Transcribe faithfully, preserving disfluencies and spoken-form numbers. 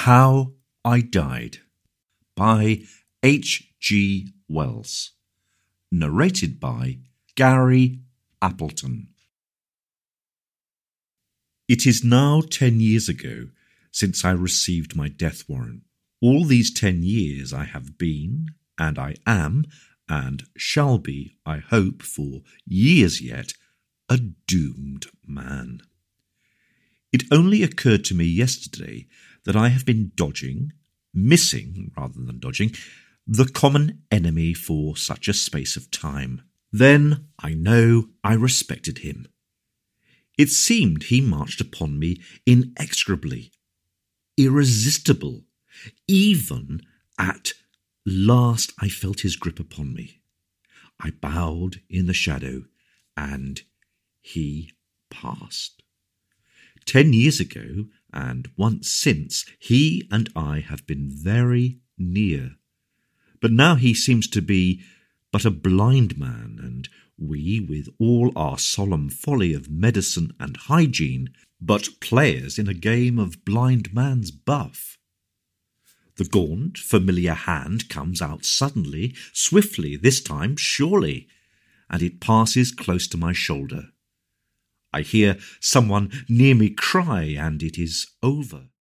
How I Died by H G Wells. Narrated by Gary Appleton. It is now ten years ago since I received my death warrant. All these ten years I have been, and I am, and shall be, I hope, for years yet, a doomed man. It only occurred to me yesterday that I have been dodging, missing rather than dodging, the common enemy for such a space of time. Then I know I respected him. It seemed he marched upon me inexorably, irresistible. Even at last I felt his grip upon me. I bowed in the shadow, and he passed. Ten years ago, and once since, he and I have been very near. But now he seems to be but a blind man, and we, with all our solemn folly of medicine and hygiene, but players in a game of blind man's buff. The gaunt, familiar hand comes out suddenly, swiftly, this time surely, and it passes close to my shoulder. I hear someone near me cry, and it is over.